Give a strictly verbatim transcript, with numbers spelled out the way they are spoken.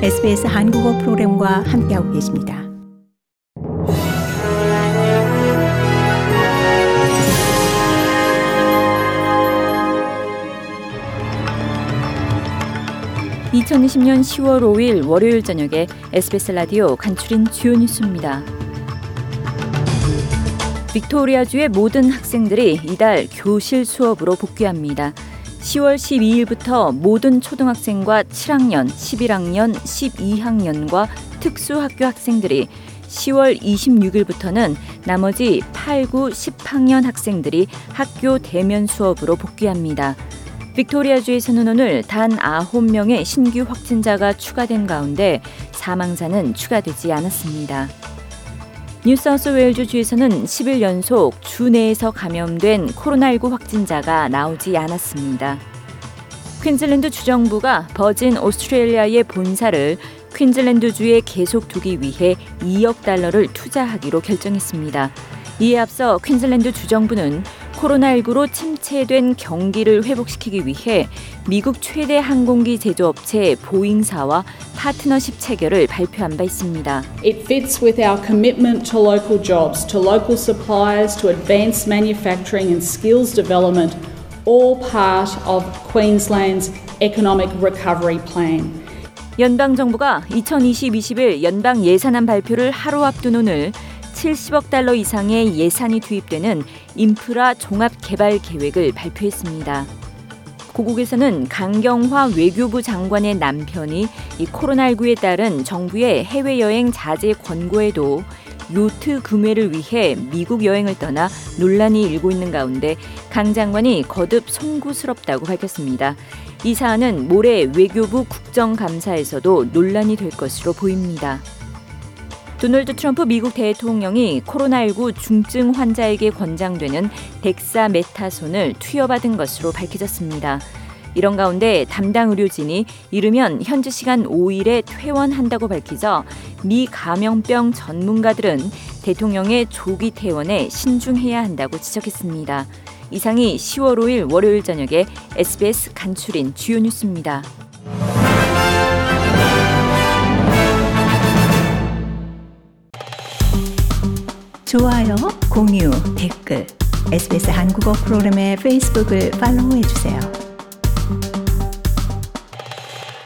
에스비에스 한국어 프로그램과 함께하고 계십니다. 이천이십 년 시월 오일 월요일 저녁에 에스비에스 라디오 간추린 주요 뉴스입니다. 빅토리아주의 모든 학생들이 이달 교실 수업으로 복귀합니다. 시월 십이일부터 모든 초등학생과 칠 학년, 십일 학년, 십이 학년과 특수학교 학생들이, 시월 이십육일부터는 나머지 팔, 구, 십 학년 학생들이 학교 대면 수업으로 복귀합니다. 빅토리아주에서는 오늘 단 아홉 명의 신규 확진자가 추가된 가운데 사망자는 추가되지 않았습니다. 뉴사우스웨일즈 주에서는 십 일 연속 주 내에서 감염된 코로나십구 확진자가 나오지 않았습니다. 퀸즐랜드 주정부가 버진 오스트레일리아의 본사를 퀸즐랜드주에 계속 두기 위해 이억 달러를 투자하기로 결정했습니다. 이에 앞서 퀸즐랜드 주정부는 코로나십구로 침체된 경기를 회복시키기 위해 미국 최대 항공기 제조업체 보잉사와 파트너십 체결을 발표한 바 있습니다. It fits with our commitment to local jobs, to local suppliers, to advanced manufacturing and skills development, all part of Queensland's economic recovery plan. 연방정부가 이천이십 이십일 연방 예산안 발표를 하루 앞둔 오늘 칠십억 달러 이상의 예산이 투입되는 인프라 종합 개발 계획을 발표했습니다. 고국에서는 강경화 외교부 장관의 남편이 이 코로나십구에 따른 정부의 해외여행 자제 권고에도 요트 구매를 위해 미국 여행을 떠나 논란이 일고 있는 가운데 강 장관이 거듭 송구스럽다고 밝혔습니다. 이 사안은 모레 외교부 국정감사에서도 논란이 될 것으로 보입니다. 도널드 트럼프 미국 대통령이 코로나십구 중증 환자에게 권장되는 덱사메타손을 투여받은 것으로 밝혀졌습니다. 이런 가운데 담당 의료진이 이르면 현지 시간 오일에 퇴원한다고 밝히자 미 감염병 전문가들은 대통령의 조기 퇴원에 신중해야 한다고 지적했습니다. 이상이 시월 오일 월요일 저녁에 에스비에스 간추린 주요 뉴스입니다. 좋아요, 공유, 댓글, 에스비에스 한국어 프로그램의 페이스북을 팔로우해주세요.